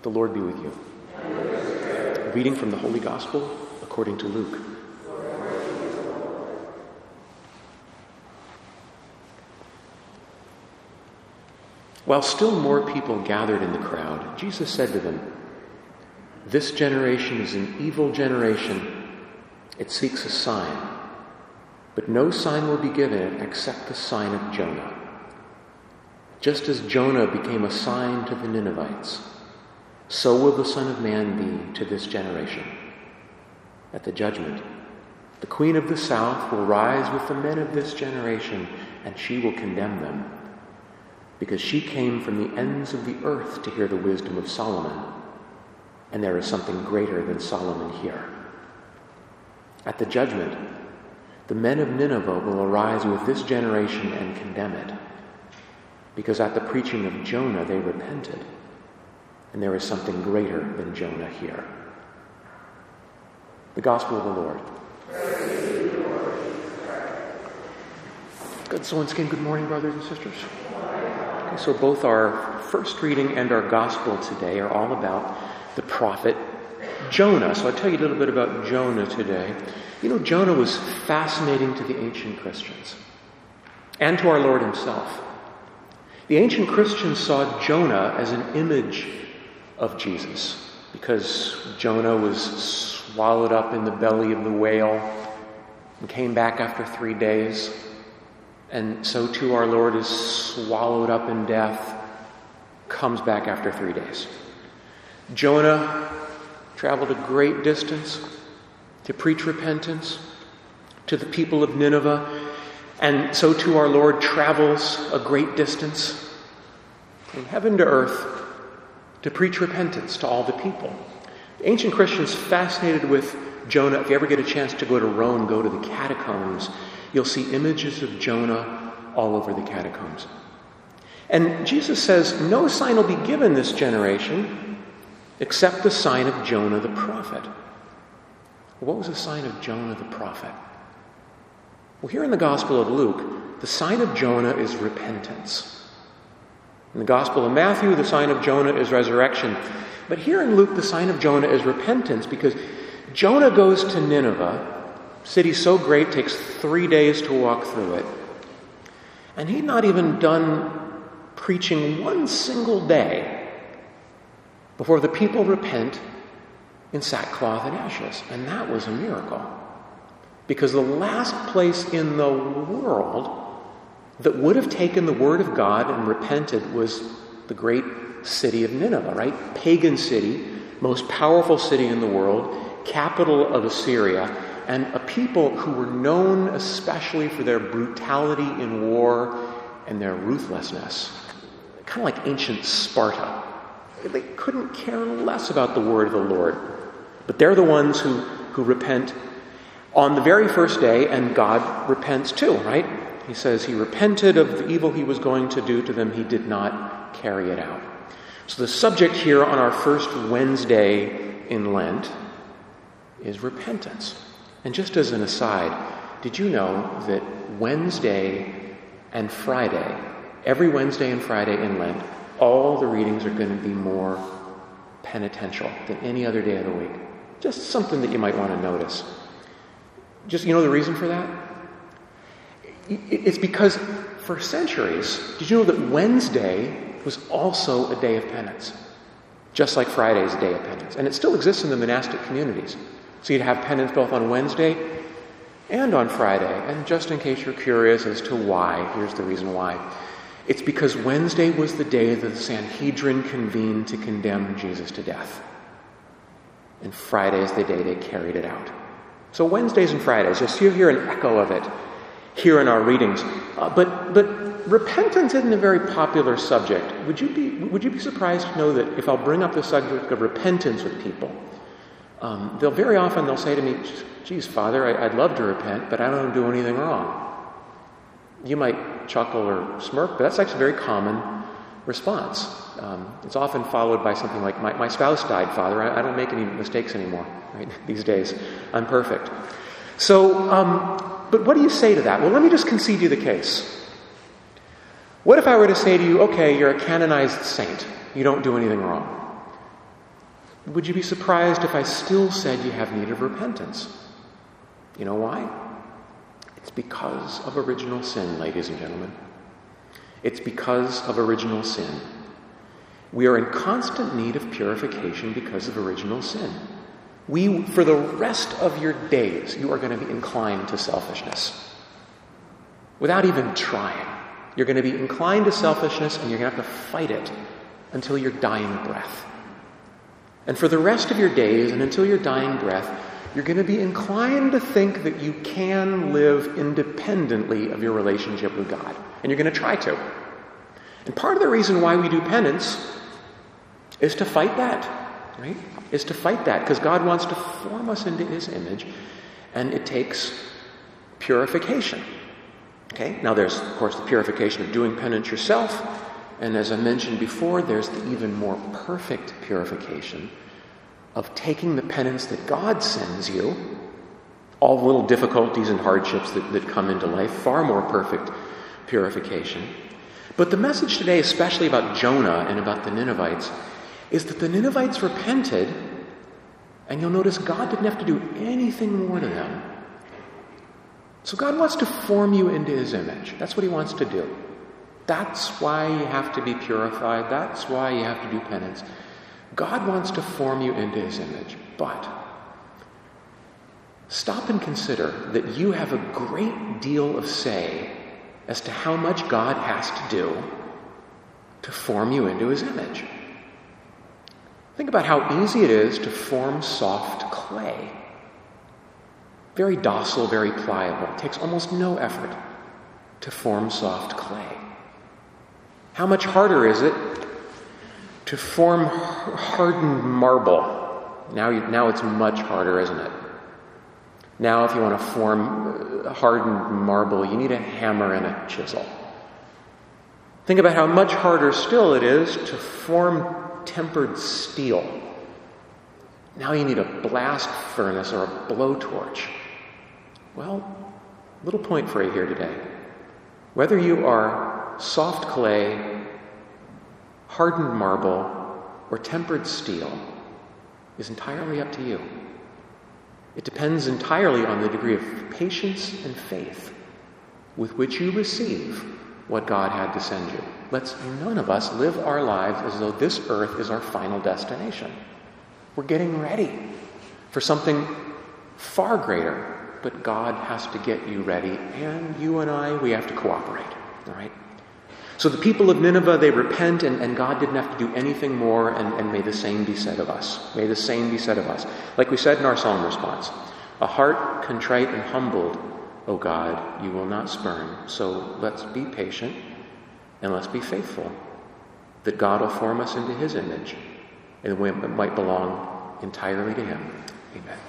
The Lord be with you. Reading from the Holy Gospel according to Luke. While still more people gathered in the crowd, Jesus said to them, "This generation is an evil generation. It seeks a sign, but no sign will be given it except the sign of Jonah. Just as Jonah became a sign to the Ninevites, so will the Son of Man be to this generation. At the judgment, the Queen of the South will rise with the men of this generation, and she will condemn them, because she came from the ends of the earth to hear the wisdom of Solomon, and there is something greater than Solomon here. At the judgment, the men of Nineveh will arise with this generation and condemn it, because at the preaching of Jonah they repented, and there is something greater than Jonah here." The Gospel of the Lord. Good soul and skin, good morning, brothers and sisters. Okay, so both our first reading and our Gospel today are all about the prophet Jonah. So I'll tell you a little bit about Jonah today. You know, Jonah was fascinating to the ancient Christians and to our Lord himself. The ancient Christians saw Jonah as an image of Jesus, because Jonah was swallowed up in the belly of the whale and came back after 3 days. And so too our Lord is swallowed up in death, comes back after 3 days. Jonah traveled a great distance to preach repentance to the people of Nineveh, and so too our Lord travels a great distance from heaven to earth to preach repentance to all the people. The ancient Christians fascinated with Jonah. If you ever get a chance to go to Rome, go to the catacombs, you'll see images of Jonah all over the catacombs. And Jesus says, no sign will be given this generation except the sign of Jonah the prophet. What was the sign of Jonah the prophet? Well, here in the Gospel of Luke, the sign of Jonah is repentance. In the Gospel of Matthew, the sign of Jonah is resurrection. But here in Luke, the sign of Jonah is repentance, because Jonah goes to Nineveh, city so great, takes 3 days to walk through it. And he'd not even done preaching one single day before the people repent in sackcloth and ashes. And that was a miracle. Because the last place in the world that would have taken the word of God and repented was the great city of Nineveh, right? Pagan city, most powerful city in the world, capital of Assyria, and a people who were known especially for their brutality in war and their ruthlessness. Kind of like ancient Sparta. They couldn't care less about the word of the Lord. But they're the ones who repent on the very first day, and God repents too, right? He says he repented of the evil he was going to do to them. He did not carry it out. So the subject here on our first Wednesday in Lent is repentance. And just as an aside, did you know that Wednesday and Friday, every Wednesday and Friday in Lent, all the readings are going to be more penitential than any other day of the week? Just something that you might want to notice. Just, you know the reason for that? It's because for centuries, did you know that Wednesday was also a day of penance? Just like Friday is a day of penance. And it still exists in the monastic communities. So you'd have penance both on Wednesday and on Friday. And just in case you're curious as to why, here's the reason why. It's because Wednesday was the day that the Sanhedrin convened to condemn Jesus to death. And Friday is the day they carried it out. So Wednesdays and Fridays, you'll hear an echo of it here in our readings. But repentance isn't a very popular subject. Would you be surprised to know that if I'll bring up the subject of repentance with people, they'll say to me, "Geez, Father, I'd love to repent, but I don't do anything wrong." You might chuckle or smirk, but that's actually a very common response. It's often followed by something like, my spouse died, Father. I don't make any mistakes anymore, right? These days. I'm perfect. So, but what do you say to that? Well, let me just concede you the case. What if I were to say to you, okay, you're a canonized saint. You don't do anything wrong. Would you be surprised if I still said you have need of repentance? You know why? It's because of original sin, ladies and gentlemen. It's because of original sin. We are in constant need of purification because of original sin. For the rest of your days, you are going to be inclined to selfishness. Without even trying. You're going to be inclined to selfishness, and you're going to have to fight it until your dying breath. And for the rest of your days and until your dying breath, you're going to be inclined to think that you can live independently of your relationship with God. And you're going to try to. And part of the reason why we do penance is to fight that, right? Is to fight that, because God wants to form us into his image, and it takes purification. Okay? Now there's, of course, the purification of doing penance yourself, and as I mentioned before, there's the even more perfect purification of taking the penance that God sends you, all the little difficulties and hardships that come into life, far more perfect purification. But the message today, especially about Jonah and about the Ninevites, is that the Ninevites repented, and you'll notice God didn't have to do anything more to them. So God wants to form you into his image. That's what he wants to do. That's why you have to be purified. That's why you have to do penance. God wants to form you into his image. But stop and consider that you have a great deal of say as to how much God has to do to form you into his image. Think about how easy it is to form soft clay. Very docile, very pliable. It takes almost no effort to form soft clay. How much harder is it to form hardened marble? Now it's much harder, isn't it? Now if you want to form hardened marble, you need a hammer and a chisel. Think about how much harder still it is to form tempered steel. Now you need a blast furnace or a blowtorch. Well, little point for you here today. Whether you are soft clay, hardened marble, or tempered steel is entirely up to you. It depends entirely on the degree of patience and faith with which you receive what God had to send you. Let's none of us live our lives as though this earth is our final destination. We're getting ready for something far greater, but God has to get you ready, and you and I, we have to cooperate. All right? So the people of Nineveh, they repent, and God didn't have to do anything more, and may the same be said of us. May the same be said of us. Like we said in our psalm response, a heart contrite and humbled, O God, you will not spurn. So let's be patient, and let's be faithful, that God will form us into his image, and we might belong entirely to him. Amen.